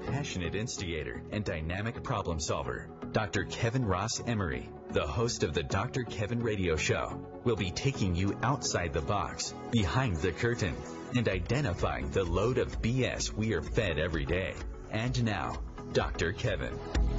passionate instigator and dynamic problem solver, Dr. Kevin Ross Emery, the host of the Dr. Kevin Radio Show, will be taking you outside the box, behind the curtain, and identifying the load of BS we are fed every day. And now, Dr. Kevin.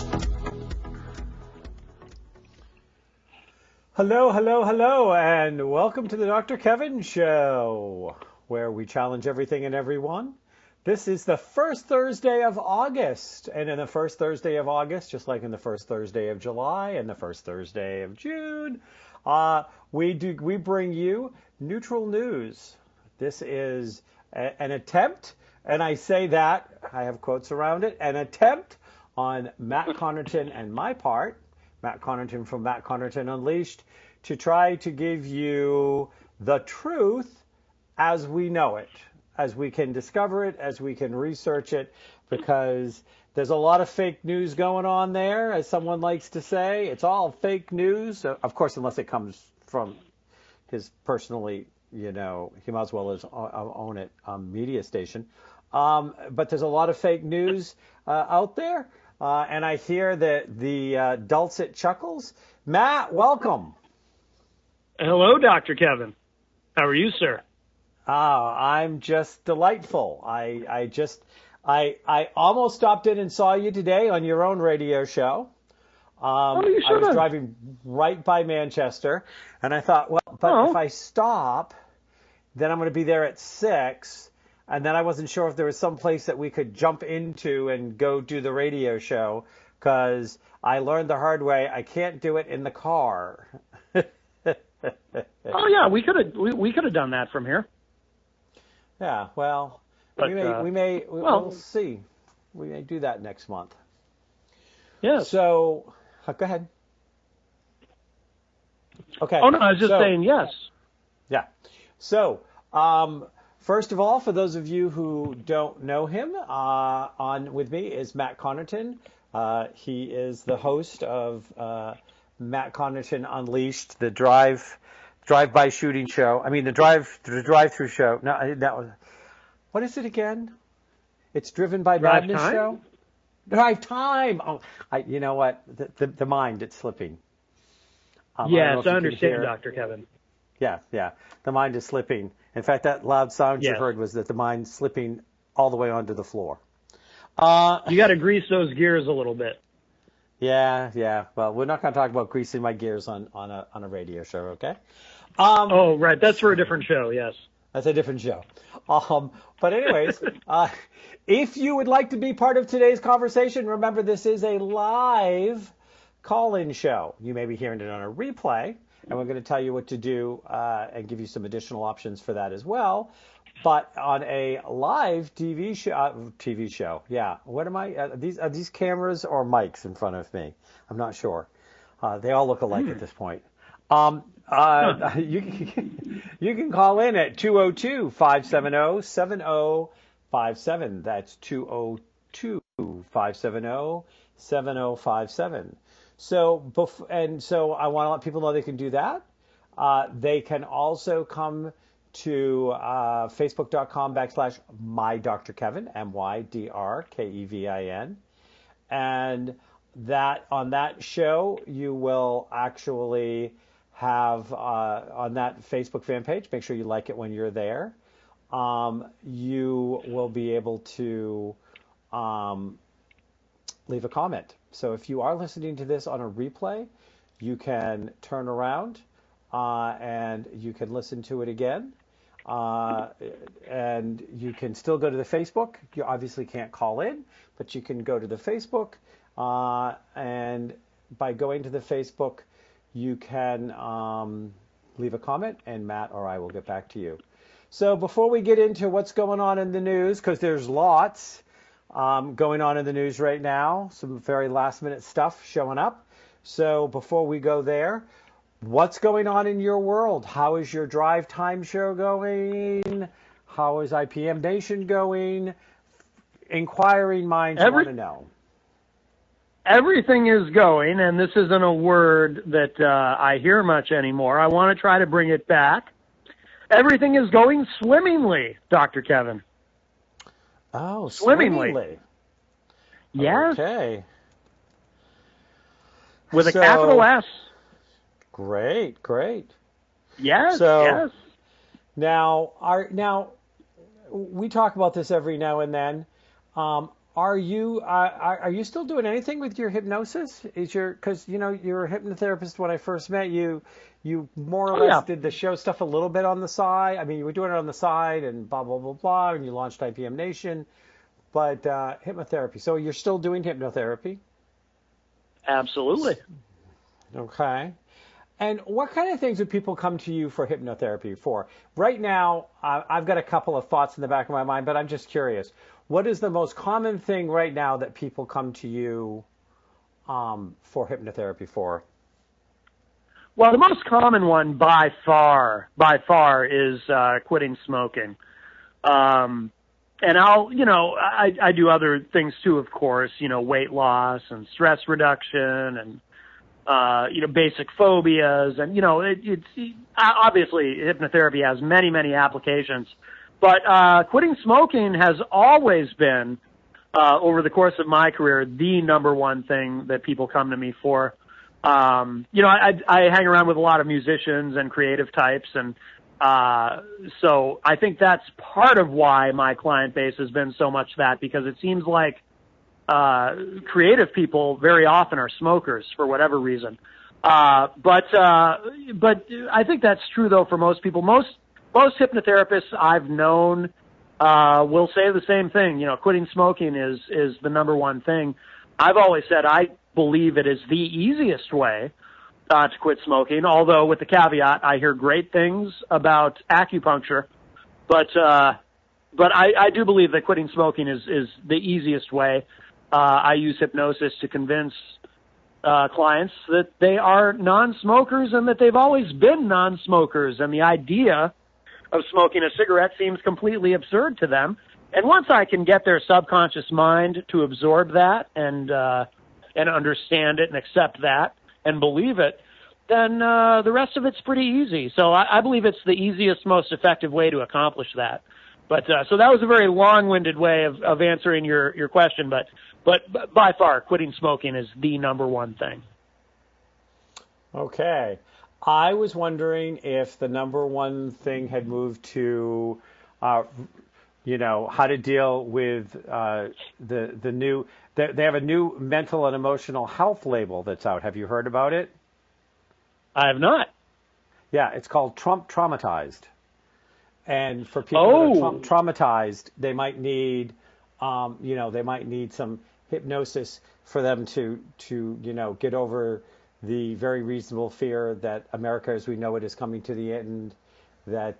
Hello, hello, hello, and welcome to the Dr. Kevin Show, where we challenge everything and everyone. This is the first Thursday of August, and in the first Thursday of August, just like in the first Thursday of July and the first Thursday of June, we bring you neutral news. This is an attempt, and I say that, I have quotes around it, an attempt on Matt Connarton and my part, Matt Connarton from Matt Connarton Unleashed, to try to give you the truth as we know it, as we can discover it, as we can research it, because there's a lot of fake news going on there, as someone likes to say. It's all fake news, of course, unless it comes from his personally, he might as well own it, media station. But there's a lot of fake news out there. And I hear that the dulcet chuckles. Matt, welcome. Hello, Dr. Kevin. How are you, sir? I'm just delightful. I almost stopped in and saw you today on your own radio show. You should have. I was driving right by Manchester, and I thought, if I stop, then I'm going to be there at 6. And then I wasn't sure if there was some place that we could jump into and go do the radio show, because I learned the hard way I can't do it in the car. Oh yeah, we could have done that from here. Yeah, well, but, we'll see. We may do that next month. Yeah. So, go ahead. Okay. Oh no, I was just saying yes. Yeah. So, first of all, for those of you who don't know him, on with me is Matt Connarton. He is the host of Matt Connarton Unleashed, the drive-by shooting show. I mean, the drive-through show. No, what is it again? It's Driven by Madness show. Drive Time. Oh, you know what? The mind, it's slipping. Yes, I understand, Dr. Kevin. Yeah. The mind is slipping. In fact, that loud sound you heard was that the mind's slipping all the way onto the floor. You got to grease those gears a little bit. Yeah. Well, we're not going to talk about greasing my gears on a radio show, okay? Oh, right. That's for a different show, yes. That's a different show. But anyways, if you would like to be part of today's conversation, remember this is a live call-in show. You may be hearing it on a replay. And we're going to tell you what to do and give you some additional options for that as well. But on a live TV show, yeah. What am I? Are these cameras or mics in front of me? I'm not sure. They all look alike at this point. You can call in at 202-570-7057. That's 202-570-7057. So I want to let people know they can do that. They can also come to facebook.com/mydrkevin, MYDRKEVIN. And on that show, you will actually have on that Facebook fan page, make sure you like it when you're there. You will be able to leave a comment. So if you are listening to this on a replay, you can turn around and you can listen to it again. And you can still go to the Facebook. You obviously can't call in, but you can go to the Facebook. And by going to the Facebook, you can leave a comment, and Matt or I will get back to you. So before we get into what's going on in the news, because there's lots going on in the news right now, some very last-minute stuff showing up. So before we go there, what's going on in your world? How is your Drive Time show going? How is IPM Nation going? Inquiring minds want to know. Everything is going, and this isn't a word that I hear much anymore. I want to try to bring it back. Everything is going swimmingly, Dr. Kevin. Oh, swimmingly. Yes. Okay. With a capital S. Great, great. Yes, So, yes. Now we talk about this every now and then. Are you still doing anything with your hypnosis? Because you're a hypnotherapist when I first met you. You more or less did the show stuff a little bit on the side. I mean, you were doing it on the side and blah blah blah blah, and you launched IPM Nation. But hypnotherapy. So you're still doing hypnotherapy? Absolutely. Okay. And what kind of things would people come to you for hypnotherapy for? Right now, I've got a couple of thoughts in the back of my mind, but I'm just curious. What is the most common thing right now that people come to you for hypnotherapy for? Well, the most common one by far is quitting smoking. And I do other things too, of course, weight loss and stress reduction and basic phobias, and it's obviously hypnotherapy has many, many applications, but quitting smoking has always been over the course of my career the number one thing that people come to me for. I hang around with a lot of musicians and creative types, and so I think that's part of why my client base has been so much that, because it seems like creative people very often are smokers for whatever reason. But I think that's true though for most people. Most hypnotherapists I've known will say the same thing. Quitting smoking is the number one thing. I've always said I believe it is the easiest way to quit smoking, although with the caveat I hear great things about acupuncture, but I do believe that quitting smoking is the easiest way. I use hypnosis to convince clients that they are non-smokers and that they've always been non-smokers, and the idea of smoking a cigarette seems completely absurd to them. And once I can get their subconscious mind to absorb that and understand it and accept that and believe it, then the rest of it's pretty easy. So I believe it's the easiest, most effective way to accomplish that. But so that was a very long-winded way of answering your question, but by far, quitting smoking is the number one thing. Okay. I was wondering if the number one thing had moved to, how to deal with the new. They have a new mental and emotional health label that's out. Have you heard about it? I have not. Yeah, it's called Trump Traumatized. And for people that are traumatized, they might need, some hypnosis for them to get over the very reasonable fear that America as we know it is coming to the end, that,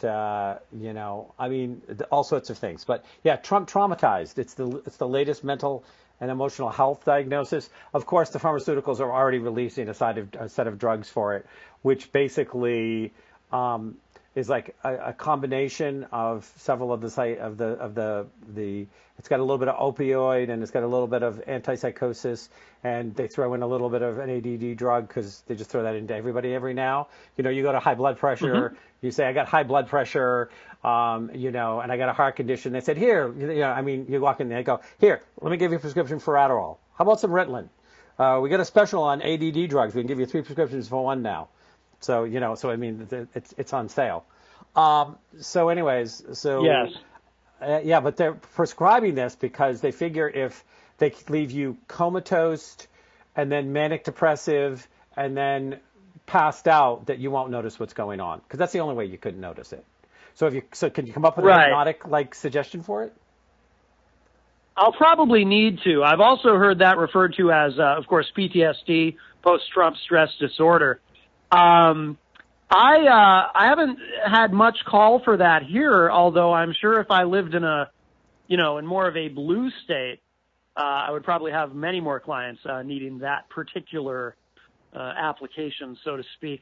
all sorts of things. But yeah, Trump Traumatized. It's the latest mental and emotional health diagnosis. Of course, the pharmaceuticals are already releasing a set of drugs for it, which basically is like a combination of several of the it's got a little bit of opioid and it's got a little bit of antipsychosis, and they throw in a little bit of an ADD drug because they just throw that into everybody every now. You go to high blood pressure, you say I got high blood pressure, and I got a heart condition. They said here, you walk in there, they go here, let me give you a prescription for Adderall. How about some Ritalin? We got a special on ADD drugs. We can give you 3 prescriptions for 1 now. So, it's on sale. Yes. But they're prescribing this because they figure if they leave you comatose and then manic depressive and then passed out, that you won't notice what's going on, because that's the only way you could notice it. So can you come up with a hypnotic suggestion for it? I'll probably need to. I've also heard that referred to as, of course, PTSD, post-Trump stress disorder. I haven't had much call for that here, although I'm sure if I lived in in more of a blue state, I would probably have many more clients needing that particular application, so to speak.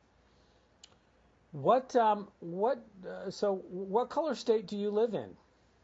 What color state do you live in?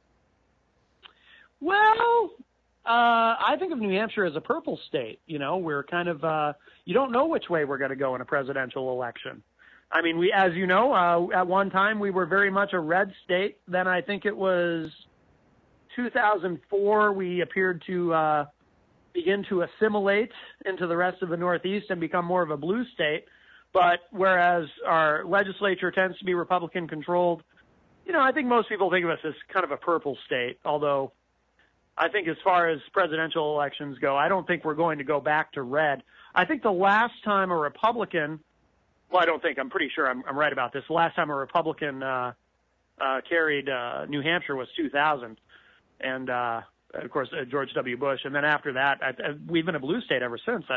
Well, I think of New Hampshire as a purple state. We're kind of, you don't know which way we're going to go in a presidential election. I mean, as you know, at one time we were very much a red state. Then I think it was 2004 we appeared to begin to assimilate into the rest of the Northeast and become more of a blue state. But whereas our legislature tends to be Republican controlled, I think most people think of us as kind of a purple state, although I think as far as presidential elections go, I don't think we're going to go back to red. I think the last time a Republican, I'm pretty sure I'm right about this. The last time a Republican carried New Hampshire was 2000. And, of course, George W. Bush. And then after that, we've been a blue state ever since.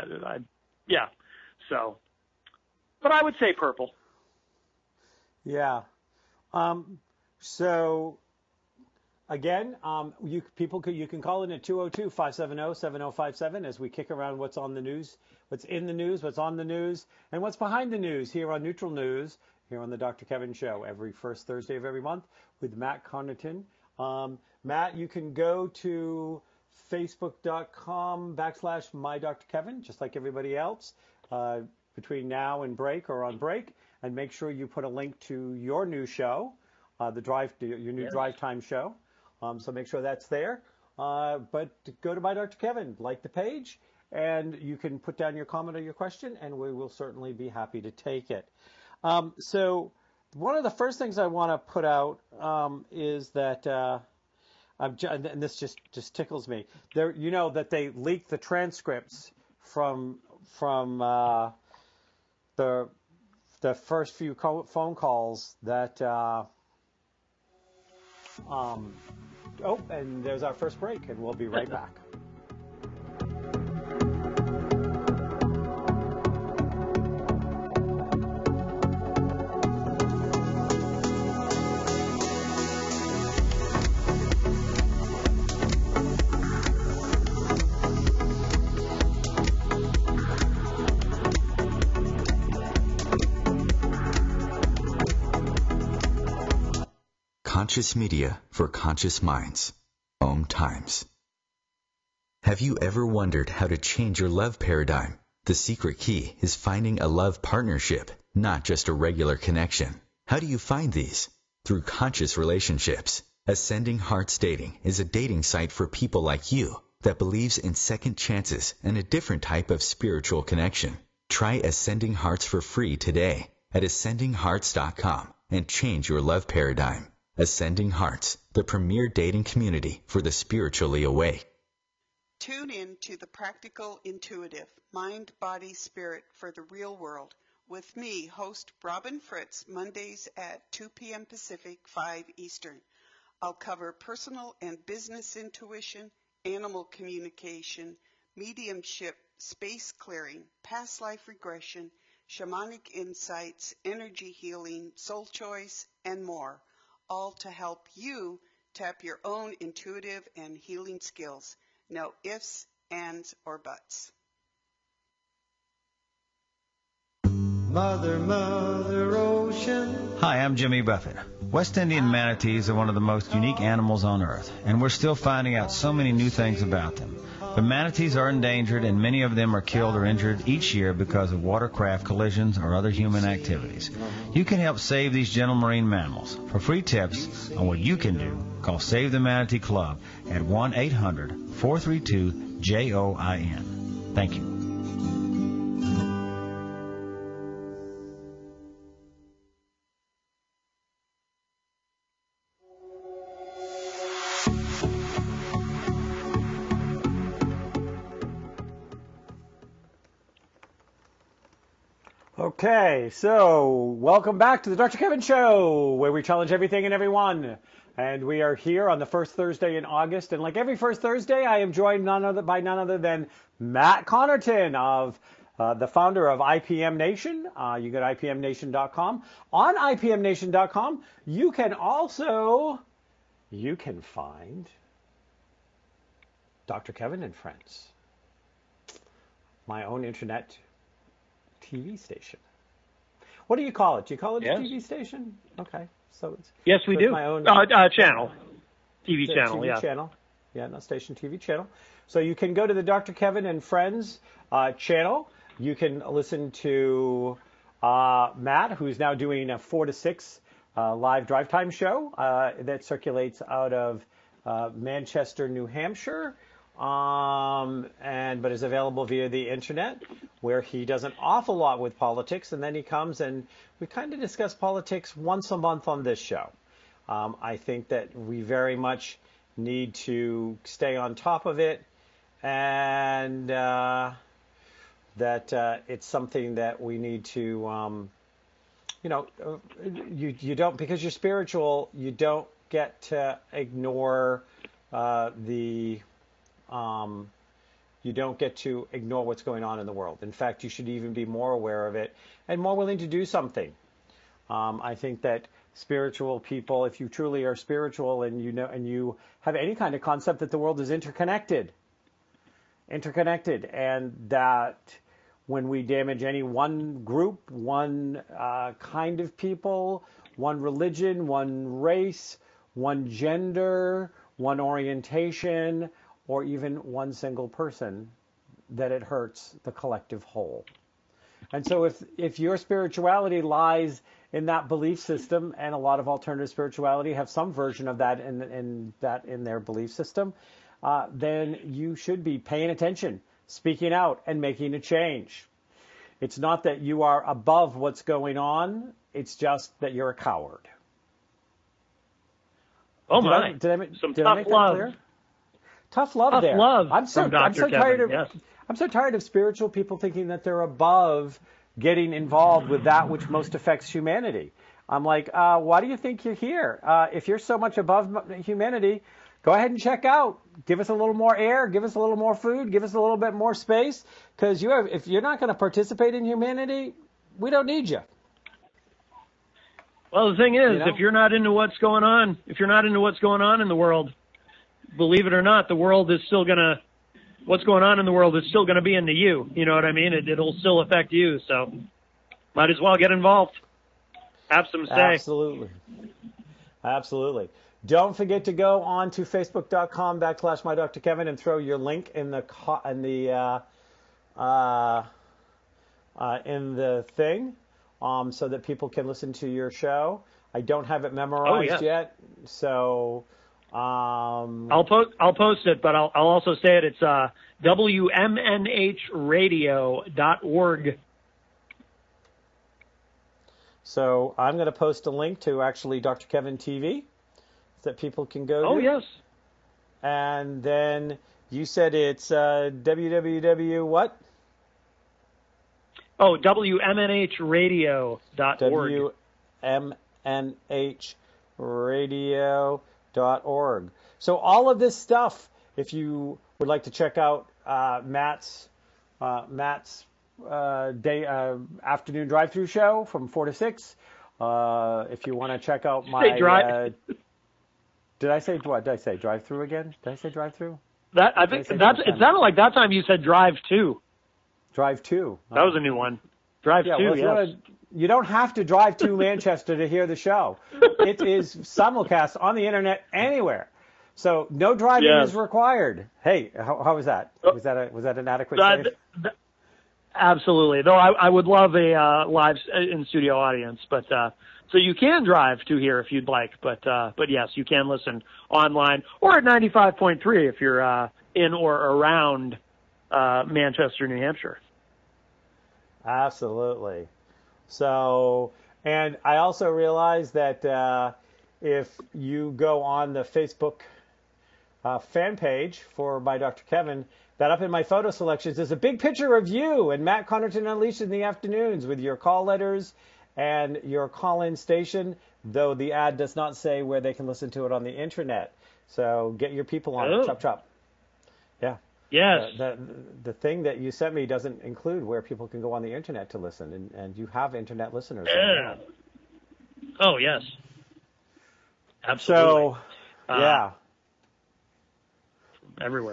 But I would say purple. Yeah. So, again, you can call in at 202-570-7057 as we kick around what's on the news, what's in the news, what's on the news, and what's behind the news here on Neutral News, here on the Dr. Kevin Show, every first Thursday of every month with Matt Connaughton. Matt, you can go to facebook.com/MyDrKevin, just like everybody else, between now and break or on break, and make sure you put a link to your new show, your new Drive Time show. So make sure that's there. But go to My Dr. Kevin, like the page, and you can put down your comment or your question, and we will certainly be happy to take it. So one of the first things I want to put out is that, and this just tickles me. There, that they leaked the transcripts from the first few phone calls that. And there's our first break, and we'll be right back. Conscious media for conscious minds. Om Times. Have you ever wondered how to change your love paradigm? The secret key is finding a love partnership, not just a regular connection. How do you find these? Through conscious relationships. Ascending Hearts Dating is a dating site for people like you that believes in second chances and a different type of spiritual connection. Try Ascending Hearts for free today at ascendinghearts.com and change your love paradigm. Ascending Hearts, the premier dating community for the spiritually awake. Tune in to The Practical Intuitive, Mind, Body, Spirit for the Real World with me, host Robin Fritz, Mondays at 2 p.m. Pacific, 5 Eastern. I'll cover personal and business intuition, animal communication, mediumship, space clearing, past life regression, shamanic insights, energy healing, soul choice, and more. All to help you tap your own intuitive and healing skills. No ifs, ands, or buts. Mother, Mother Ocean. Hi, I'm Jimmy Buffett. West Indian manatees are one of the most unique animals on Earth, and we're still finding out so many new things about them. But manatees are endangered, and many of them are killed or injured each year because of watercraft collisions or other human activities. You can help save these gentle marine mammals. For free tips on what you can do, call Save the Manatee Club at 1-800-432-JOIN. Thank you. Okay, so welcome back to the Dr. Kevin Show, where we challenge everything and everyone. And we are here on the first Thursday in August. And like every first Thursday, I am joined by none other than Matt Connaughton, of the founder of IPM Nation. You go to IPMNation.com. On IPMNation.com, you can find Dr. Kevin and Friends, my own internet TV station. What do you call it? Do you call it a TV station? Okay, so it's we do. My own channel, TV channel, TV channel. Yeah, not station, TV channel. So you can go to the Dr. Kevin and Friends channel. You can listen to Matt, who's now doing a 4 to 6 live drive time show that circulates out of Manchester, New Hampshire. but is available via the internet, where he does an awful lot with politics, and then he comes and we kind of discuss politics once a month on this show. I think that we very much need to stay on top of it, and that it's something that we need to, you don't, because you're spiritual, you don't get to ignore you don't get to ignore what's going on in the world. In fact, you should even be more aware of it and more willing to do something. I think that spiritual people, if you truly are spiritual and you have any kind of concept that the world is interconnected, and that when we damage any one group, one kind of people, one religion, one race, one gender, one orientation, or even one single person, that it hurts the collective whole. And so if your spirituality lies in that belief system, and a lot of alternative spirituality have some version of that in their belief system, then you should be paying attention, speaking out, and making a change. It's not that you are above what's going on, it's just that you're a coward. Oh my! Did I make tough that love. clear? Tough love Tough there. love I'm so from Dr. tired of Kevin, yes. I'm so tired of spiritual people thinking that they're above getting involved with that which most affects humanity. I'm like, why do you think you're here? If you're so much above humanity, go ahead and check out. Give us a little more air. Give us a little more food. Give us a little bit more space. Because if you're not going to participate in humanity, we don't need you. Well, the thing is, if you're not into what's going on, in the world, believe it or not, the world is still what's going on in the world is still gonna be into you. You know what I mean? It'll still affect you. So, might as well get involved. Have some say. Absolutely. Don't forget to go on to facebook.com/MyDrKevin and throw your link in the thing, so that people can listen to your show. I don't have it memorized yet, so I'll post it, but I'll also say it. It's WMNHradio.org. So I'm going to post a link to actually Dr. Kevin TV that people can go to. Oh, yes. And then you said it's www what? Oh, WMNHradio.org. WMNHradio.org. So all of this stuff, if you would like to check out Matt's afternoon drive-through show from 4 to 6, if you want to check out my... did I say what? Did I say drive-through again? Did I say drive-through? It sounded like that time you said drive-to. Drive-to. That was a new one. Drive-to, yes. You don't have to drive to Manchester to hear the show. It is simulcast on the internet anywhere. So no driving is required. Hey, how was that? Was that an adequate save? Absolutely. Though I would love a live in-studio audience. But so you can drive to here if you'd like. But yes, you can listen online or at 95.3 if you're in or around Manchester, New Hampshire. Absolutely. So, and I also realized that if you go on the Facebook fan page for My Dr. Kevin, that up in my photo selections is a big picture of you and Matt Connerton Unleashed in the afternoons with your call letters and your call-in station, though the ad does not say where they can listen to it on the internet. So get your people on it. Chop, chop. Yeah. Yes. The thing that you sent me doesn't include where people can go on the internet to listen, and you have internet listeners. Oh, yes. Absolutely. So, yeah. Everywhere.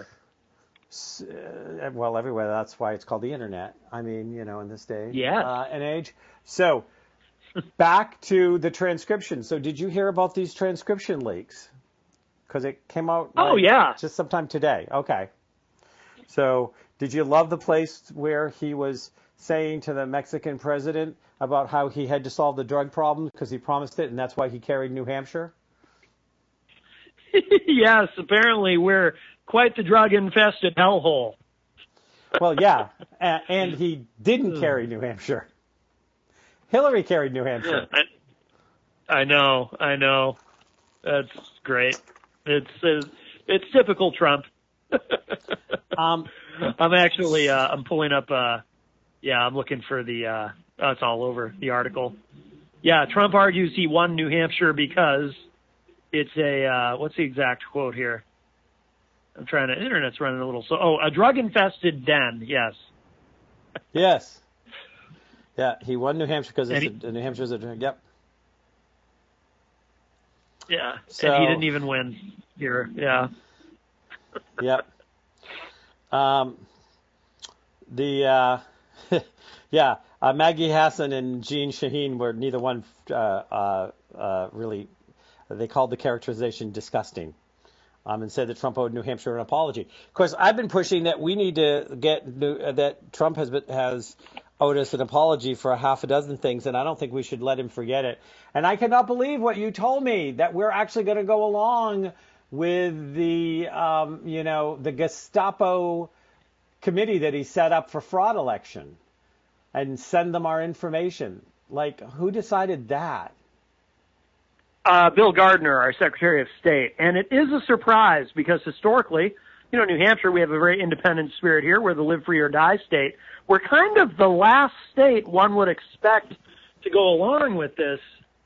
Well, everywhere. That's why it's called the internet. I mean, in this day and age. So, back to the transcription. So, did you hear about these transcription leaks? Because it came out just sometime today. Okay. So, did you love the place where he was saying to the Mexican president about how he had to solve the drug problem because he promised it, and that's why he carried New Hampshire? Yes, apparently we're quite the drug-infested hellhole. Well, yeah, and he didn't carry New Hampshire. Hillary carried New Hampshire. I know. That's great. It's typical Trump. I'm actually I'm pulling up. I'm looking for the. It's all over the article. Yeah, Trump argues he won New Hampshire because it's a. What's the exact quote here? I'm trying to. Internet's running a little slow. Oh, a drug-infested den. Yes. Yes. Yeah, he won New Hampshire because New Hampshire's a drug. Yep. Yeah, so, and he didn't even win here. Yeah. Yep. Maggie Hassan and Jean Shaheen were neither one really. They called the characterization disgusting, and said that Trump owed New Hampshire an apology. Of course, I've been pushing that we need to get that Trump has owed us an apology for a half a dozen things, and I don't think we should let him forget it. And I cannot believe what you told me, that we're actually going to go along with the, the Gestapo committee that he set up for fraud election and send them our information. Like, who decided that? Bill Gardner, our Secretary of State. And it is a surprise because historically, New Hampshire, we have a very independent spirit here. We're the live free or die state. We're kind of the last state one would expect to go along with this,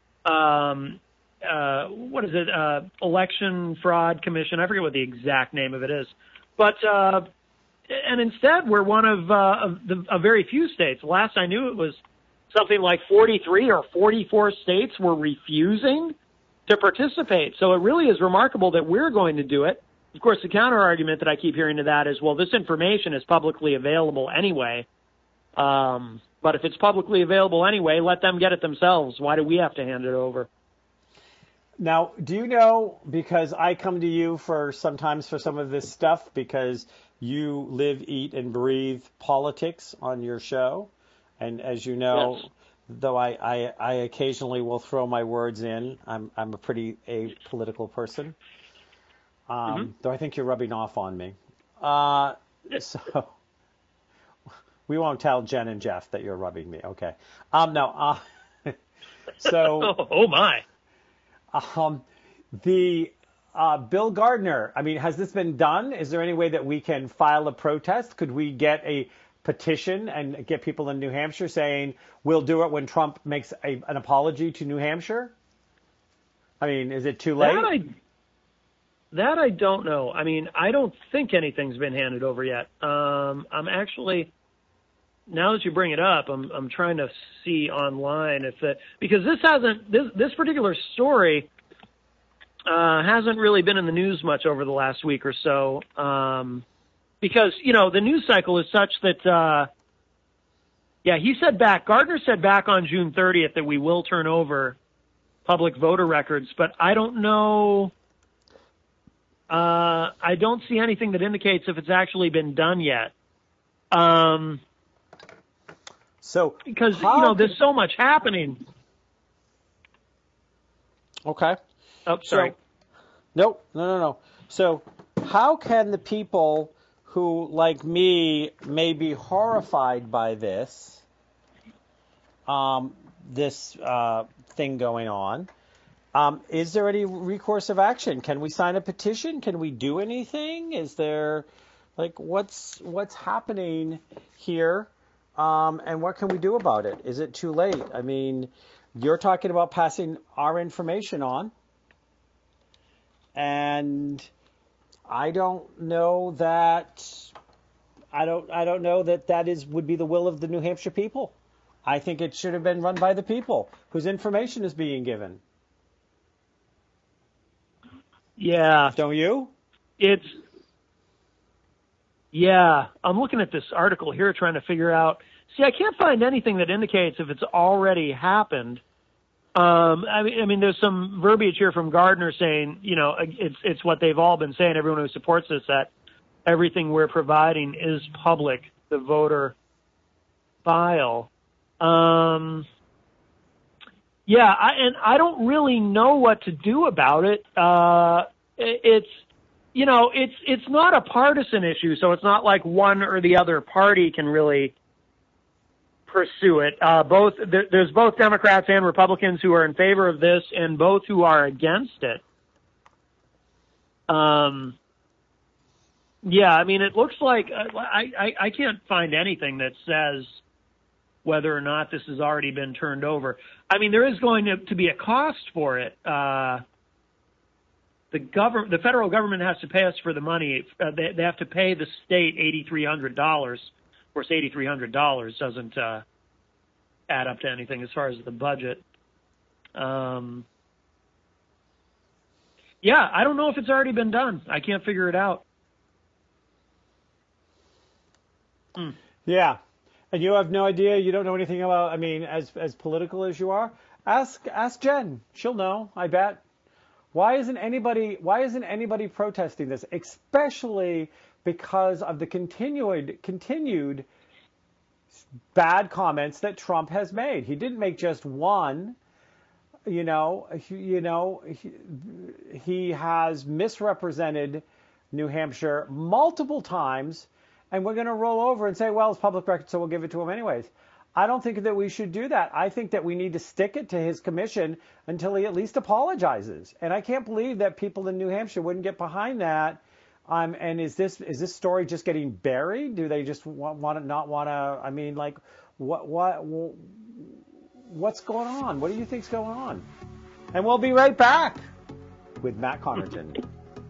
Election Fraud Commission. I forget what the exact name of it is. But, and instead, we're one of a very few states. Last I knew, it was something like 43 or 44 states were refusing to participate. So it really is remarkable that we're going to do it. Of course, the counter-argument that I keep hearing to that is, well, this information is publicly available anyway. But if it's publicly available anyway, let them get it themselves. Why do we have to hand it over? Now, do you know, because I come to you sometimes for some of this stuff, because you live, eat, and breathe politics on your show. And as you know, yes, though I occasionally will throw my words in, I'm a pretty apolitical person. Though I think you're rubbing off on me. So we won't tell Jen and Jeff that you're rubbing me. Okay. So. Oh my. The Bill Gardner. I mean, has this been done? Is there any way that we can file a protest? Could we get a petition and get people in New Hampshire saying we'll do it when Trump makes an apology to New Hampshire? I mean, is it too late? That I don't know. I mean, I don't think anything's been handed over yet. I'm actually, now that you bring it up, I'm trying to see online because this particular story hasn't really been in the news much over the last week or so. Because, the news cycle is such that, Gardner said back on June 30th that we will turn over public voter records, but I don't know. I don't see anything that indicates if it's actually been done yet. Because there's so much happening. Okay. Oh, sorry. No. So how can the people who, like me, may be horrified by this thing going on, is there any recourse of action? Can we sign a petition? Can we do anything? Is there, what's happening here? And what can we do about it? Is it too late? I mean, you're talking about passing our information on, and I don't know that would be the will of the New Hampshire people. I think it should have been run by the people whose information is being given. Yeah. Don't you? I'm looking at this article here trying to figure out. See, I can't find anything that indicates if it's already happened. I mean, there's some verbiage here from Gardner saying, it's what they've all been saying, everyone who supports this, that everything we're providing is public, the voter file. I don't really know what to do about it. it's not a partisan issue, so it's not like one or the other party can really pursue it. There's both Democrats and Republicans who are in favor of this, and both who are against it. Yeah, I mean, it looks like I can't find anything that says whether or not this has already been turned over. I mean, there is going to be a cost for it. The federal government has to pay us for the money. They have to pay the state $8,300. Of course, $8,300 doesn't add up to anything as far as the budget. Yeah, I don't know if it's already been done. I can't figure it out. Yeah, and you have no idea. You don't know anything about. I mean, as political as you are, ask Jen. She'll know. I bet. Why isn't anybody protesting this? Especially because of the continued bad comments that Trump has made. He didn't make just one. He has misrepresented New Hampshire multiple times, and we're going to roll over and say, well, it's public record, so we'll give it to him anyways. I don't think that we should do that. I think that we need to stick it to his commission until he at least apologizes. And I can't believe that people in New Hampshire wouldn't get behind that. And is this story just getting buried? Do they just not want to? I mean, like, what's going on? What do you think's going on? And we'll be right back with Matt Connerton.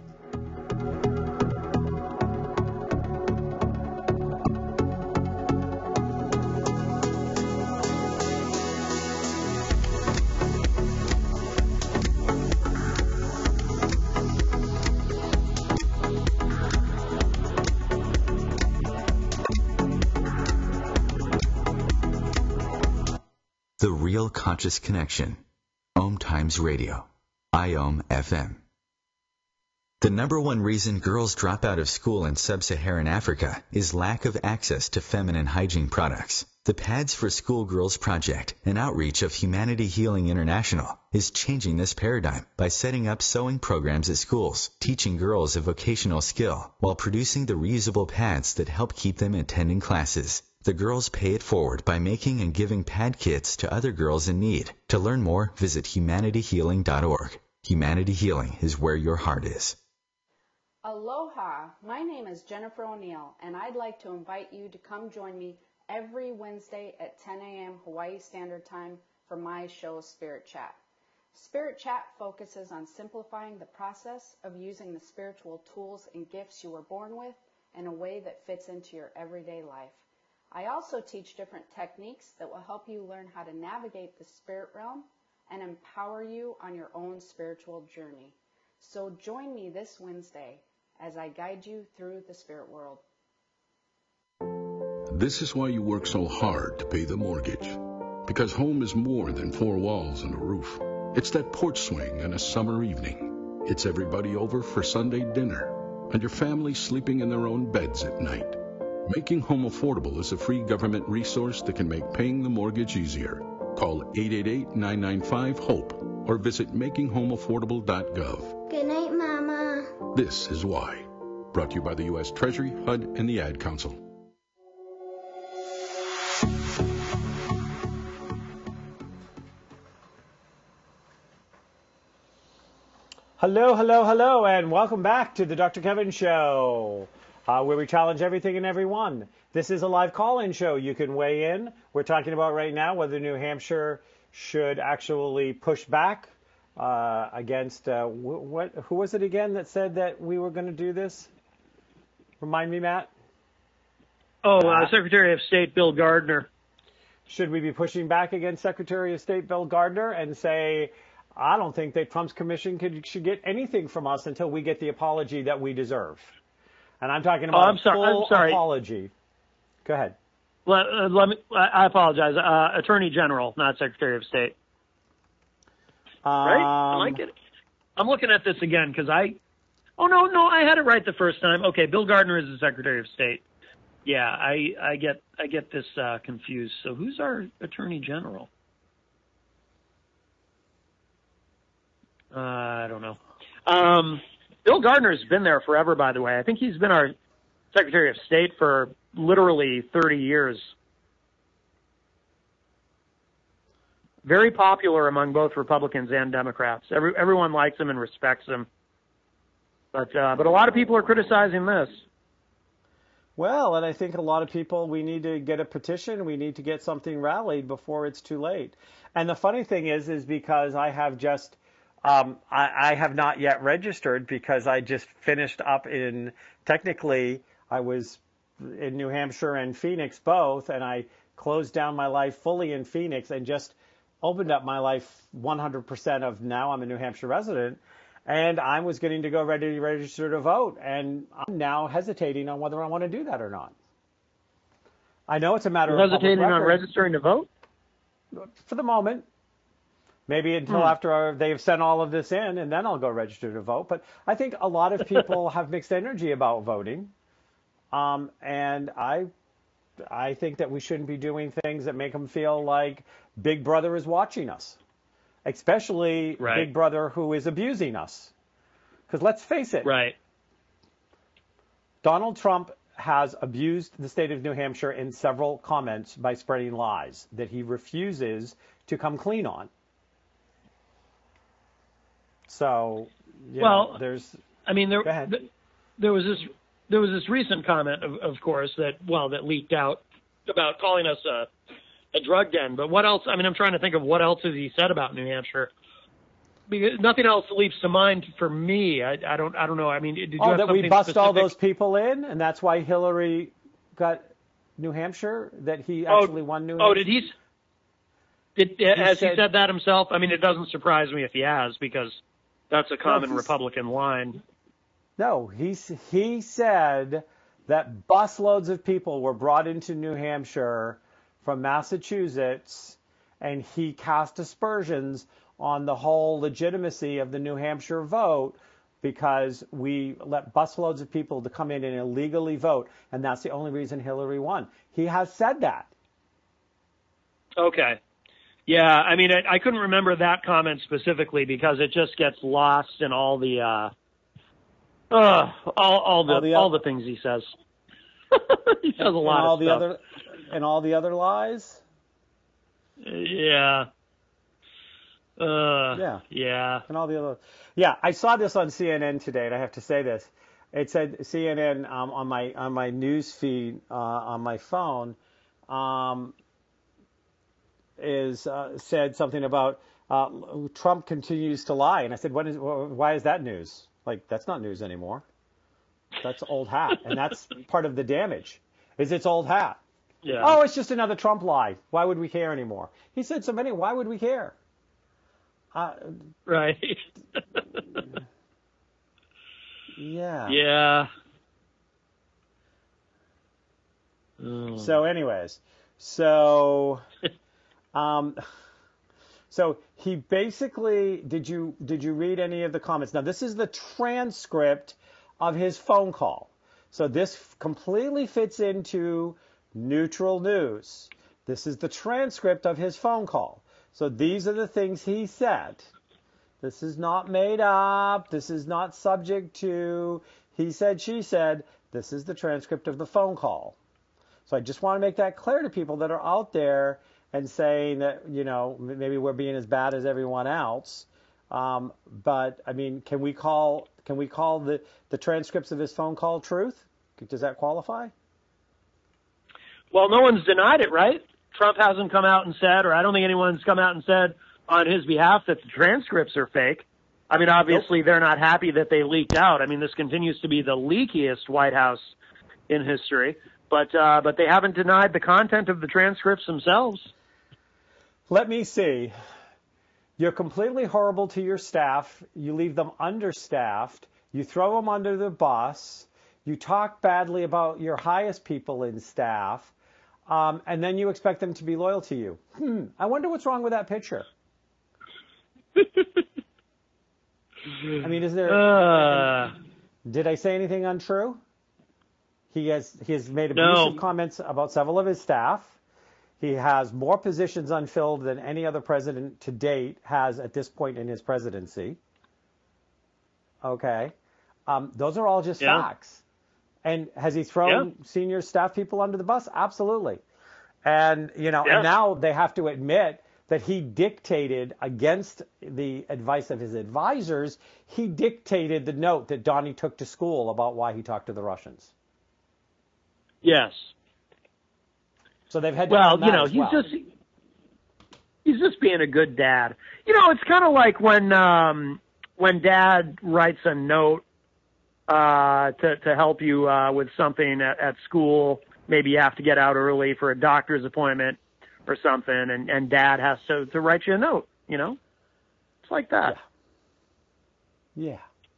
The Real Conscious Connection. Om Times Radio. IOM FM. The number one reason girls drop out of school in sub-Saharan Africa is lack of access to feminine hygiene products. The Pads for Schoolgirls Project, an outreach of Humanity Healing International, is changing this paradigm by setting up sewing programs at schools, teaching girls a vocational skill, while producing the reusable pads that help keep them attending classes. The girls pay it forward by making and giving pad kits to other girls in need. To learn more, visit humanityhealing.org. Humanity Healing is where your heart is. Aloha, my name is Jennifer O'Neill, and I'd like to invite you to come join me every Wednesday at 10 a.m. Hawaii Standard Time for my show, Spirit Chat. Spirit Chat focuses on simplifying the process of using the spiritual tools and gifts you were born with in a way that fits into your everyday life. I also teach different techniques that will help you learn how to navigate the spirit realm and empower you on your own spiritual journey. So join me this Wednesday as I guide you through the spirit world. This is why you work so hard to pay the mortgage. Because home is more than four walls and a roof. It's that porch swing on a summer evening. It's everybody over for Sunday dinner. And your family sleeping in their own beds at night. Making Home Affordable is a free government resource that can make paying the mortgage easier. Call 888-995-HOPE or visit makinghomeaffordable.gov. Good night, Mama. This is why. Brought to you by the U.S. Treasury, HUD, and the Ad Council. Hello, and welcome back to the Dr. Kevin Show. Where we challenge everything and everyone. This is a live call-in show. You can weigh in. We're talking about right now whether New Hampshire should actually push back against who was it again that said that we were going to do this? Remind me, Matt. Secretary of State Bill Gardner. Should we be pushing back against Secretary of State Bill Gardner and say, I don't think that Trump's commission should get anything from us until we get the apology that we deserve? And I'm talking about full apology. Go ahead. I apologize. Attorney General, not Secretary of State. Right? I like it. I'm looking at this again because I had it right the first time. Okay, Bill Gardner is the Secretary of State. Yeah, I get this confused. So who's our Attorney General? I don't know. Bill Gardner's been there forever, by the way. I think he's been our Secretary of State for literally 30 years. Very popular among both Republicans and Democrats. Everyone likes him and respects him. But a lot of people are criticizing this. Well, and I think a lot of people, we need to get a petition. We need to get something rallied before it's too late. And the funny thing is because I have just, I have not yet registered because I just finished up technically, I was in New Hampshire and Phoenix both, and I closed down my life fully in Phoenix and just opened up my life 100% of now I'm a New Hampshire resident. And I was getting to go ready to register to vote, and I'm now hesitating on whether I want to do that or not. I know it's a matter of hesitating on registering to vote? For the moment. Maybe until after they've sent all of this in, and then I'll go register to vote. But I think a lot of people have mixed energy about voting, and I think that we shouldn't be doing things that make them feel like Big Brother is watching us. Especially Big Brother who is abusing us. Because let's face it. Right. Donald Trump has abused the state of New Hampshire in several comments by spreading lies that he refuses to come clean on. So, there's... I mean, there was this recent comment, of course, that leaked out about calling us a drug den. But what else? I mean, I'm trying to think of what else has he said about New Hampshire. Because nothing else leaps to mind for me. I don't know. I mean, did you have that something we bust specific? all those people in, and that's why Hillary got New Hampshire? That he actually won New Hampshire? Oh, has he said that himself? I mean, it doesn't surprise me if he has, because that's a common Republican line. No, he said that busloads of people were brought into New Hampshire from Massachusetts, and he cast aspersions on the whole legitimacy of the New Hampshire vote because we let busloads of people to come in and illegally vote, and that's the only reason Hillary won. He has said that. Okay. Yeah, I mean, I couldn't remember that comment specifically because it just gets lost in all the all the things he says. He says a lot of stuff. And all the other lies? Yeah. Yeah. And all the other. Yeah, I saw this on CNN today, and I have to say this. It said CNN on my news feed on my phone said something about Trump continues to lie, and I said, why is that news? Like, that's not news anymore. That's old hat, and that's part of the damage. Is it's old hat. Yeah. Oh, it's just another Trump lie. Why would we care anymore? He said so many. Why would we care? Right. Yeah. Yeah. So, anyways, so he basically did you read any of the comments? Now, this is the transcript of his phone call. So this completely fits into neutral news. This is the transcript of his phone call. So these are the things he said. This is not made up. This is not subject to he said, she said. This is the transcript of the phone call. So I just want to make that clear to people that are out there and saying that, maybe we're being as bad as everyone else. But I mean, can we call the transcripts of his phone call truth? Does that qualify? Well, no one's denied it, right? Trump hasn't come out and said, or I don't think anyone's come out and said on his behalf that the transcripts are fake. I mean, obviously they're not happy that they leaked out. I mean, this continues to be the leakiest White House in history, but they haven't denied the content of the transcripts themselves. Let me see. You're completely horrible to your staff. You leave them understaffed. You throw them under the bus. You talk badly about your highest people in staff. And then you expect them to be loyal to you. I wonder what's wrong with that picture. I mean, is there... Did I say anything untrue? He has made abusive comments about several of his staff. He has more positions unfilled than any other president to date has at this point in his presidency. Okay. Those are all just facts. And has he thrown senior staff people under the bus? Absolutely. And, and now they have to admit that he dictated, against the advice of his advisors, he dictated the note that Donnie took to school about why he talked to the Russians. Yes. So they've had to he's just being a good dad. It's kind of like when dad writes a note to help you with something at school. Maybe you have to get out early for a doctor's appointment or something, and dad has to write you a note, It's like that. Yeah.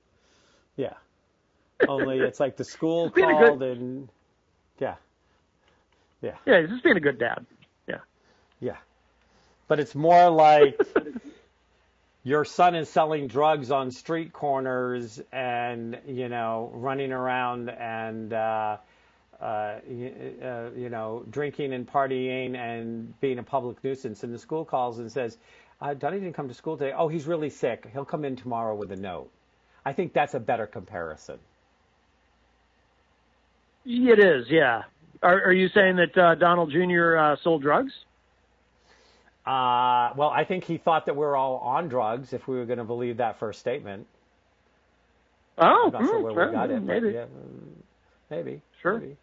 Only it's like the school called and yeah, he's just being a good dad. Yeah. But it's more like your son is selling drugs on street corners and, running around and, drinking and partying and being a public nuisance. And the school calls and says, Donnie didn't come to school today. Oh, he's really sick. He'll come in tomorrow with a note. I think that's a better comparison. It is, yeah. Are you saying that Donald Jr. Sold drugs? Well, I think he thought that we were all on drugs, if we were going to believe that first statement. Oh, I'm not sure where we got it. Maybe. Yeah, maybe. Sure. Maybe.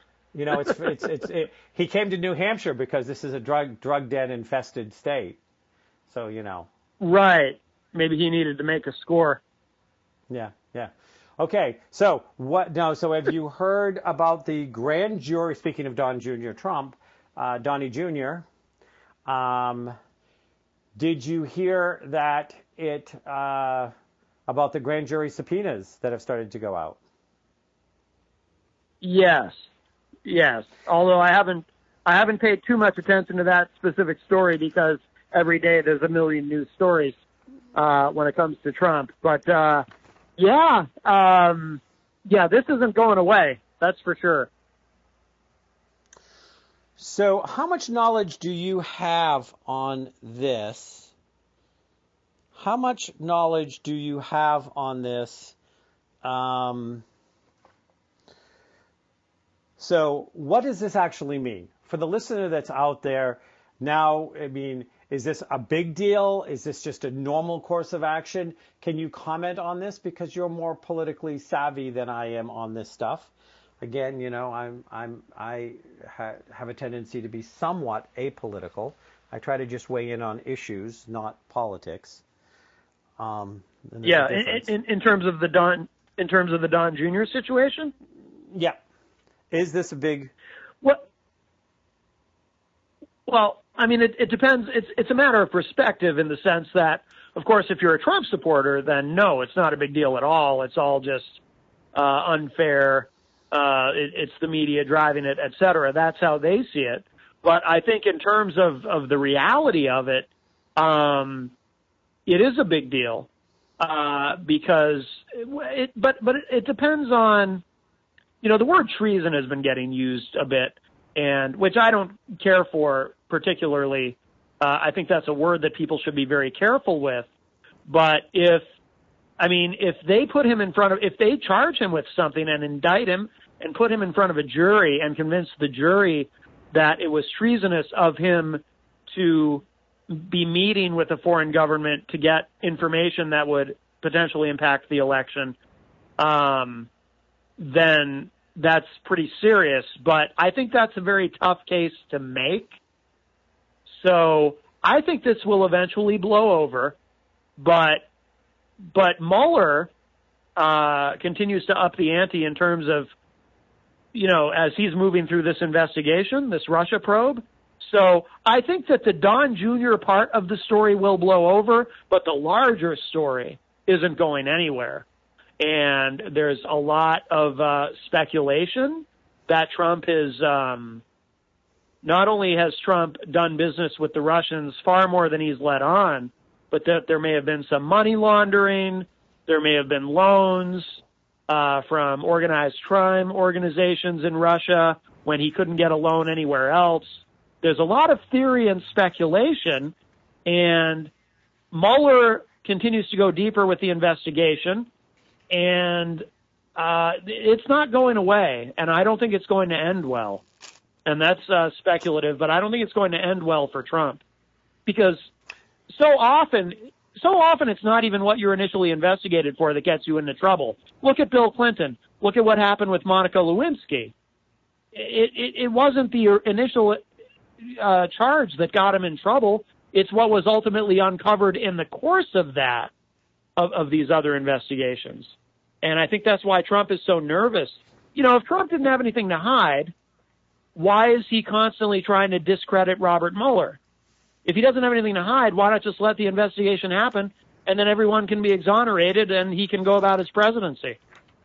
He came to New Hampshire because this is a drug den infested state. So, Right. Maybe he needed to make a score. Yeah. Okay. So have you heard about the grand jury, speaking of Don Jr. Trump, Donnie Jr., did you hear that about the grand jury subpoenas that have started to go out? Yes. Although I haven't paid too much attention to that specific story because every day there's a million news stories when it comes to Trump. But this isn't going away. That's for sure. So how much knowledge do you have on this? So what does this actually mean? For the listener that's out there now, is this a big deal? Is this just a normal course of action? Can you comment on this? Because you're more politically savvy than I am on this stuff. Again, I have a tendency to be somewhat apolitical. I try to just weigh in on issues, not politics. In terms of the Don Jr. situation. Yeah, is this a big? Well, it depends. It's a matter of perspective in the sense that, of course, if you're a Trump supporter, then no, it's not a big deal at all. It's all just unfair. It's the media driving it, et cetera. That's how they see it. But I think in terms of the reality of it, it is a big deal because it depends on, the word treason has been getting used a bit, and which I don't care for particularly. I think that's a word that people should be very careful with. But if they put him if they charge him with something and indict him and put him in front of a jury and convince the jury that it was treasonous of him to be meeting with a foreign government to get information that would potentially impact the election, then that's pretty serious. But I think that's a very tough case to make. So I think this will eventually blow over, but Mueller continues to up the ante in terms of, as he's moving through this investigation, this Russia probe. So I think that the Don Jr. part of the story will blow over, but the larger story isn't going anywhere. And there's a lot of speculation that Trump is not only has Trump done business with the Russians far more than he's let on, but that there may have been some money laundering, there may have been loans from organized crime organizations in Russia when he couldn't get a loan anywhere else. There's a lot of theory and speculation, and Mueller continues to go deeper with the investigation. And it's not going away, and I don't think it's going to end well. And that's speculative, but I don't think it's going to end well for Trump, because so often it's not even what you're initially investigated for that gets you into trouble. Look at Bill Clinton. Look at what happened with Monica Lewinsky. It wasn't the initial charge that got him in trouble. It's what was ultimately uncovered in the course of that, of these other investigations. And I think that's why Trump is so nervous. You know, if Trump didn't have anything to hide, why is he constantly trying to discredit Robert Mueller? If he doesn't have anything to hide, why not just let the investigation happen, and then everyone can be exonerated and he can go about his presidency?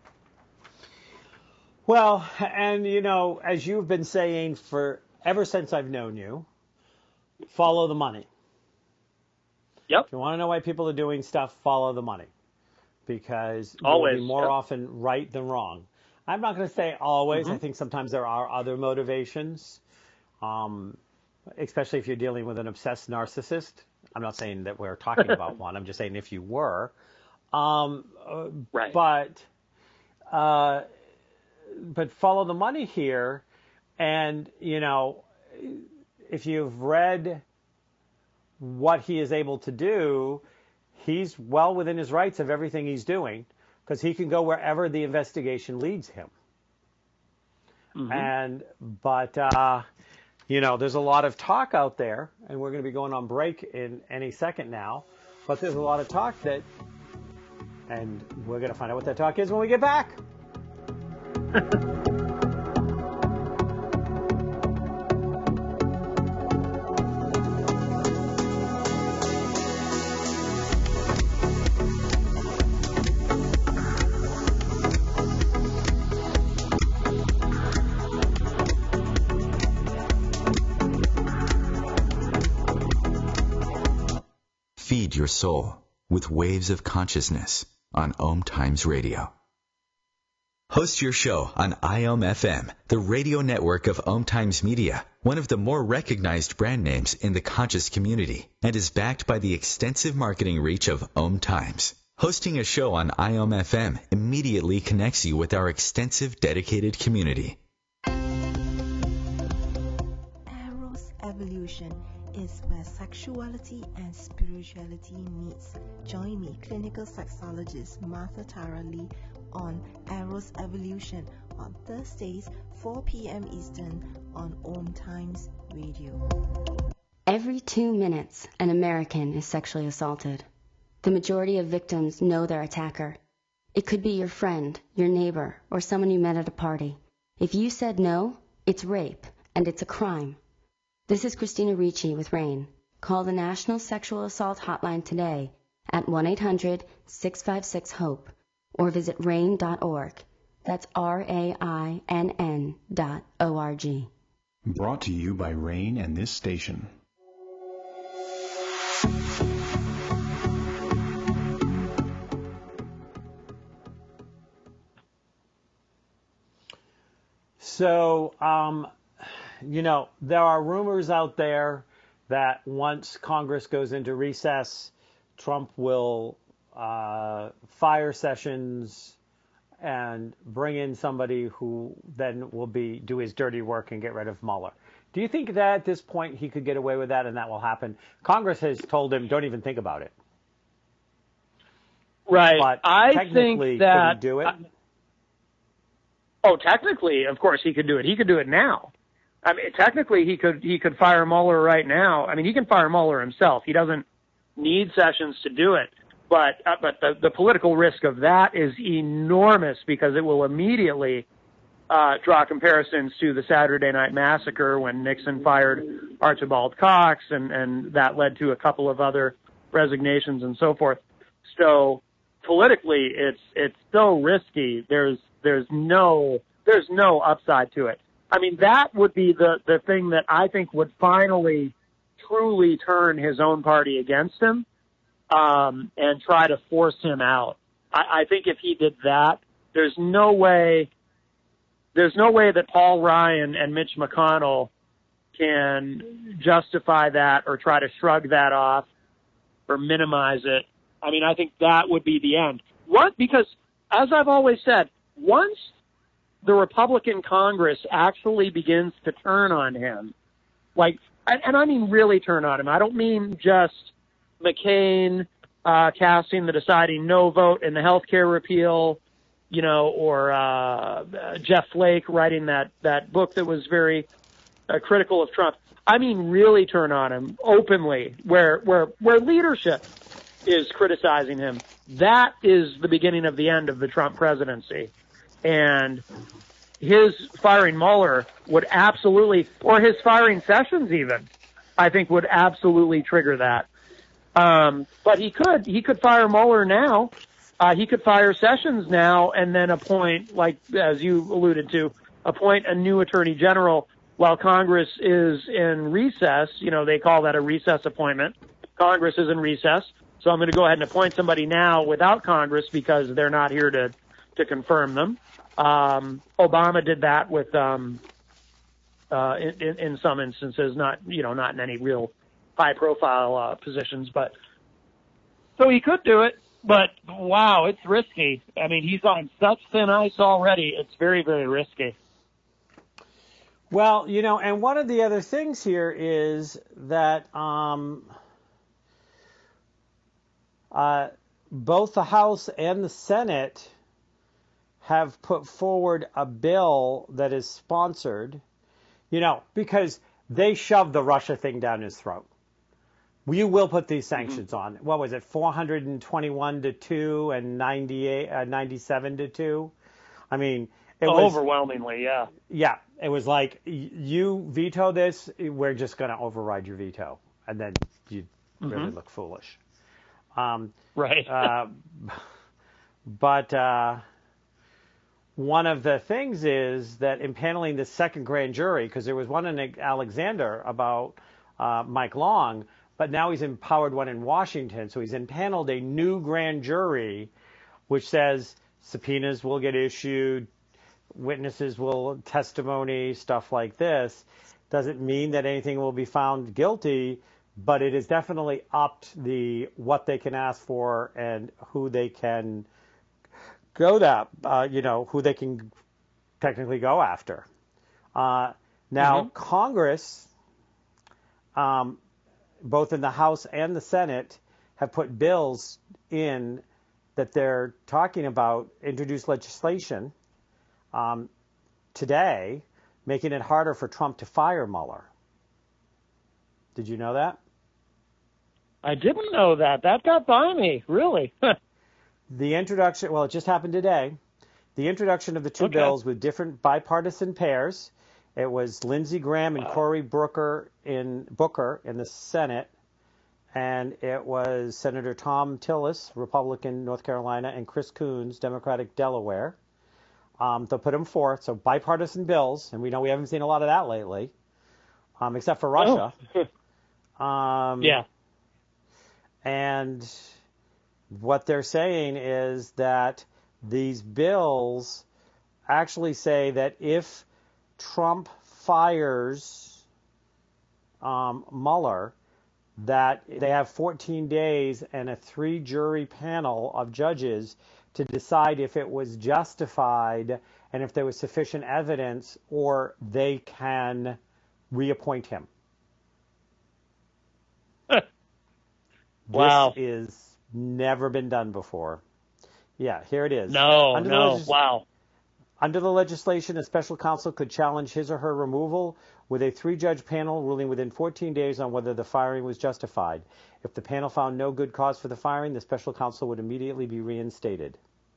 Well, and, you know, as you've been saying ever since I've known you, follow the money. Yep. If you want to know why people are doing stuff, follow the money. Because always, you'll be more often right than wrong. I'm not going to say always. I think sometimes there are other motivations, especially if you're dealing with an obsessed narcissist. I'm not saying that we're talking about one. I'm just saying if you were. Right. But follow the money here. And, you know, if you've read what he is able to do, he's well within his rights of everything he's doing, because he can go wherever the investigation leads him. But you know, there's a lot of talk out there, and we're going to be going on break in any second now, but there's a lot of talk and we're going to find out what that talk is when we get back. Feed your soul with Waves of Consciousness on Om Times Radio. Host your show on IOM FM, the radio network of Om Times Media, one of the more recognized brand names in the conscious community, and is backed by the extensive marketing reach of Om Times. Hosting a show on IOM FM immediately connects you with our extensive dedicated community. Eros Evolution is where sexuality and spirituality meets. Join me, clinical sexologist Martha Tara Lee, on Eros Evolution on Thursdays, 4 p.m. Eastern on Om Times Radio. Every 2 minutes, an American is sexually assaulted. The majority of victims know their attacker. It could be your friend, your neighbor, or someone you met at a party. If you said no, it's rape, and it's a crime. This is Christina Ricci with RAINN. Call the National Sexual Assault Hotline today at 1-800-656-HOPE or visit rainn.org. That's RAINN.org. Brought to you by RAINN and this station. So, you know, there are rumors out there that once Congress goes into recess, Trump will fire Sessions and bring in somebody who then will do his dirty work and get rid of Mueller. Do you think that at this point he could get away with that and that will happen? Congress has told him, don't even think about it. Right. But I technically, think that, could he do it? Technically, of course, he could do it. He could do it now. I mean, technically, he could fire Mueller right now. I mean, he can fire Mueller himself. He doesn't need Sessions to do it. But the political risk of that is enormous, because it will immediately draw comparisons to the Saturday Night Massacre when Nixon fired Archibald Cox, and that led to a couple of other resignations and so forth. So politically, it's so risky. There's no upside to it. I mean, that would be the thing that I think would finally truly turn his own party against him, and try to force him out. I think if he did that, there's no way that Paul Ryan and Mitch McConnell can justify that or try to shrug that off or minimize it. I mean, I think that would be the end. Because, as I've always said, once the Republican Congress actually begins to turn on him, like, and I mean really turn on him. I don't mean just McCain casting the deciding no vote in the health care repeal, you know, or Jeff Flake writing that book that was very critical of Trump. I mean really turn on him openly, where leadership is criticizing him. That is the beginning of the end of the Trump presidency. And his firing Mueller would absolutely, or his firing Sessions even, I think would absolutely trigger that. But he could fire Mueller now. He could fire Sessions now and then appoint, like, as you alluded to, appoint a new attorney general while Congress is in recess. You know, they call that a recess appointment. Congress is in recess. So I'm going to go ahead and appoint somebody now without Congress because they're not here to confirm them. Obama did that with, in some instances, not in any real high profile, positions, but so he could do it, but wow, it's risky. I mean, he's on such thin ice already. It's very, very risky. Well, you know, and one of the other things here is that, both the House and the Senate have put forward a bill that is sponsored, you know, because they shoved the Russia thing down his throat. You will put these sanctions on. What was it, 421 to 2 and 97 to 2? I mean, it was overwhelmingly, yeah. Yeah, it was like, you veto this, we're just going to override your veto. And then you really look foolish. Right. But one of the things is that impaneling the second grand jury, because there was one in Alexander about Mike Long, but now he's empowered one in Washington. So he's impaneled a new grand jury, which says subpoenas will get issued, witnesses will testimony, stuff like this. Doesn't mean that anything will be found guilty, but it has definitely upped what they can ask for and who they can who they can technically go after. Now, Congress, both in the House and the Senate, have put bills in that they're talking about, introduced legislation today, making it harder for Trump to fire Mueller. Did you know that? I didn't know that. That got by me, really. The introduction, well, it just happened today. The introduction of the two bills with different bipartisan pairs. It was Lindsey Graham and Cory Booker in the Senate, and it was Senator Thom Tillis, Republican, North Carolina, and Chris Coons, Democratic, Delaware. They'll put them forth. So bipartisan bills, and we know we haven't seen a lot of that lately, except for Russia. Yeah. And what they're saying is that these bills actually say that if Trump fires Mueller, that they have 14 days and a 3-jury panel of judges to decide if it was justified and if there was sufficient evidence, or they can reappoint him. Wow. This is never been done before. Yeah, here it is. Wow. Under the legislation, a special counsel could challenge his or her removal with a 3-judge panel ruling within 14 days on whether the firing was justified. If the panel found no good cause for the firing, the special counsel would immediately be reinstated.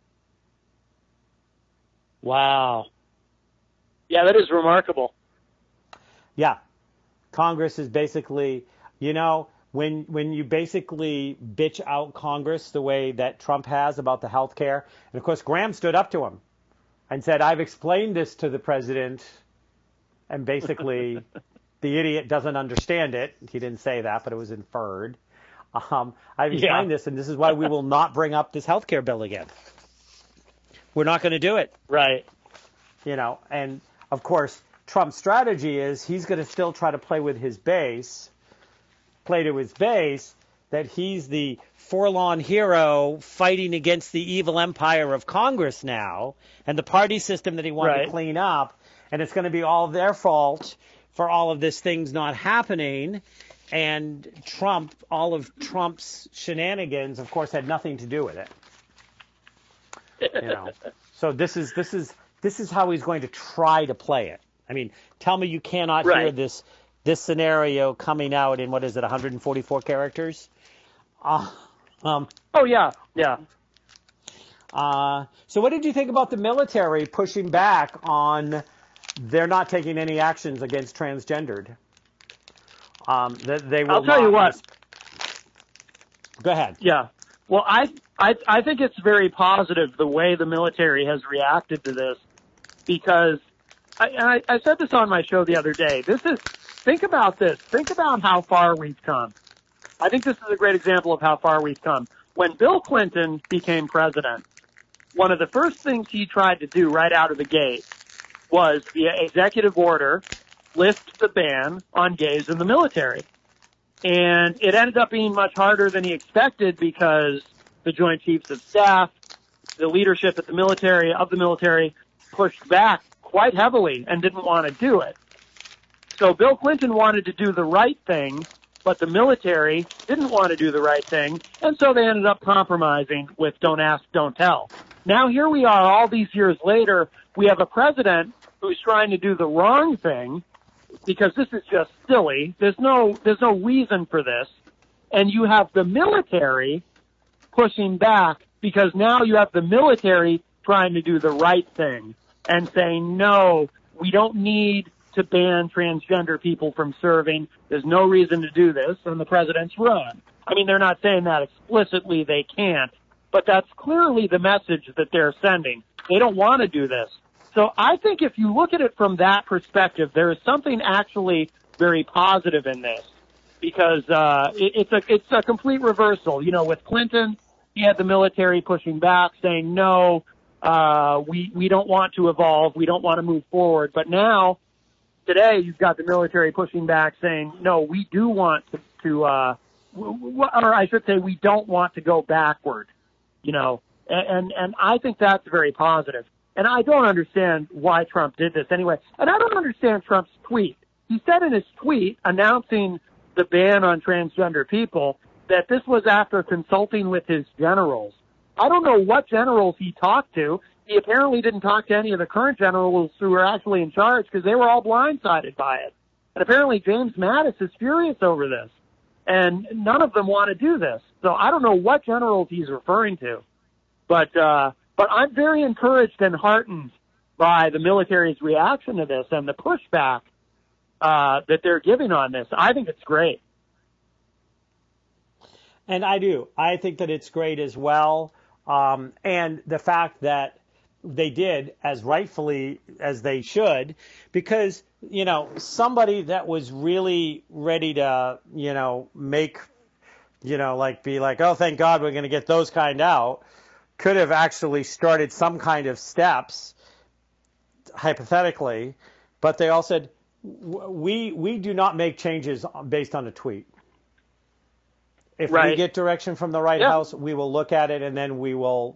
Wow. Yeah, that is remarkable. Yeah. Congress is basically, when you basically bitch out Congress the way that Trump has about the health care, and of course Graham stood up to him and said, I've explained this to the president, and basically the idiot doesn't understand it. He didn't say that, but it was inferred. I've explained this, and this is why we will not bring up this health care bill again. We're not going to do it. Right. And of course, Trump's strategy is he's going to still try to play to his base, that he's the forlorn hero fighting against the evil empire of Congress now and the party system that he wanted to clean up, and it's going to be all their fault for all of this things not happening. And Trump, all of Trump's shenanigans, of course, had nothing to do with it. You know, so this is how he's going to try to play it. I mean, tell me you cannot hear this scenario coming out in, what is it, 144 characters? Oh yeah. So what did you think about the military pushing back on they're not taking any actions against transgendered? That they will. I'll tell you what. Go ahead. Yeah. Well, I think it's very positive the way the military has reacted to this, because I said this on my show the other day. Think about this. Think about how far we've come. I think this is a great example of how far we've come. When Bill Clinton became president, one of the first things he tried to do right out of the gate was, via executive order, lift the ban on gays in the military. And it ended up being much harder than he expected, because the Joint Chiefs of Staff, the leadership at the military pushed back quite heavily and didn't want to do it. So Bill Clinton wanted to do the right thing, but the military didn't want to do the right thing, and so they ended up compromising with don't ask, don't tell. Now here we are all these years later, we have a president who's trying to do the wrong thing, because this is just silly. There's no reason for this. And you have the military pushing back, because now you have the military trying to do the right thing and saying, no, we don't need to ban transgender people from serving. There's no reason to do this. And the president's run. I mean, they're not saying that explicitly, they can't, but that's clearly the message that they're sending. They don't want to do this. So I think if you look at it from that perspective, there is something actually very positive in this, because it's a complete reversal. You know, with Clinton, he had the military pushing back, saying, no, we don't want to evolve, we don't want to move forward. But now, today, you've got the military pushing back, saying, no, we do want or I should say, we don't want to go backward. You know, and I think that's very positive. And I don't understand why Trump did this anyway. And I don't understand Trump's tweet. He said in his tweet announcing the ban on transgender people that this was after consulting with his generals. I don't know what generals he talked to. He apparently didn't talk to any of the current generals who are actually in charge, because they were all blindsided by it. And apparently James Mattis is furious over this. And none of them want to do this. So I don't know what generals he's referring to. But I'm very encouraged and heartened by the military's reaction to this and the pushback that they're giving on this. I think it's great. And I do. I think that it's great as well. And the fact that they did as rightfully as they should, because, you know, somebody that was really ready to, you know, make, you know, like be like, oh, thank God we're going to get those kind out, could have actually started some kind of steps, hypothetically, but they all said, we do not make changes based on a tweet. If we get direction from the White House, we will look at it, and then we will,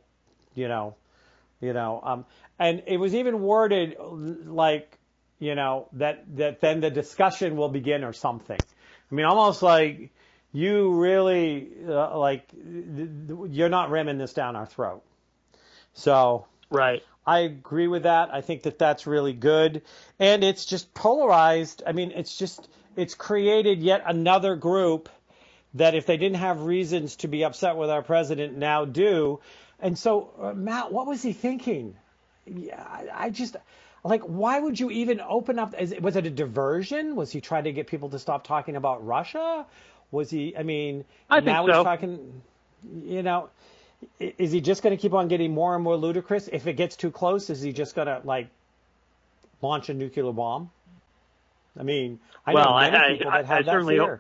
and it was even worded like, you know, that then the discussion will begin or something. I mean, almost like, you really, you're not ramming this down our throat. So I agree with that. I think that that's really good. And it's just polarized. I mean, it's created yet another group that, if they didn't have reasons to be upset with our president, now do. And so, Matt, what was he thinking? I just... Like, why would you even open up? Was it a diversion? Was he trying to get people to stop talking about Russia? Was he, I think so. He's talking, you know, is he just going to keep on getting more and more ludicrous? If it gets too close, is he just going to, like, launch a nuclear bomb? I mean, I know many people that have that fear.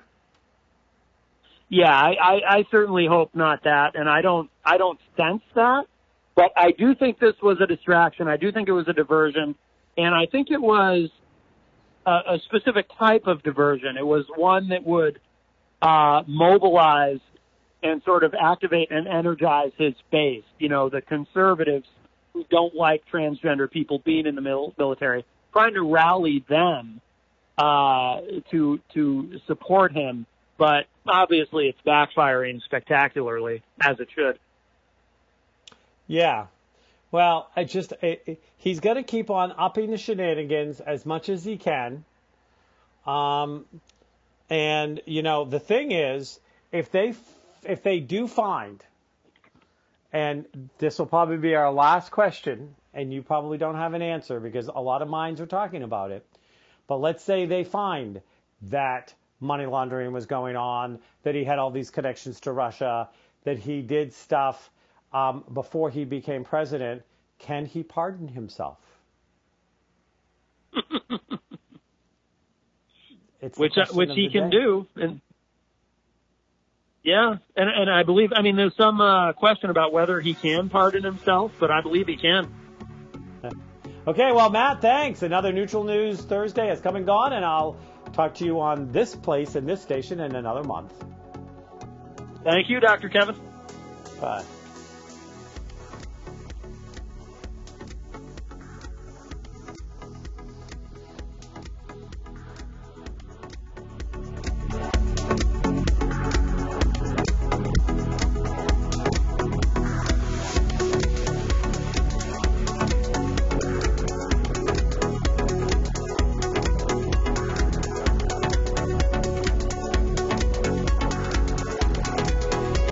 I certainly hope not that, and I don't sense that, but I do think this was a distraction. I do think it was a diversion, and I think it was a specific type of diversion. It was one that would mobilize and sort of activate and energize his base. You know, the conservatives who don't like transgender people being in the military, trying to rally them to support him. But obviously it's backfiring spectacularly, as it should. Yeah. Well, he's going to keep on upping the shenanigans as much as he can. And, you know, the thing is, if they do find, and this will probably be our last question, and you probably don't have an answer because a lot of minds are talking about it, but let's say they find that money laundering was going on, that he had all these connections to Russia, that he did stuff before he became president, can he pardon himself? Which he can do. And yeah, and I believe, I mean, there's some question about whether he can pardon himself, but I believe he can. Okay, well, Matt, thanks. Another Neutral News Thursday has come and gone, and I'll talk to you on this place and this station in another month. Thank you, Dr. Kevin. Bye.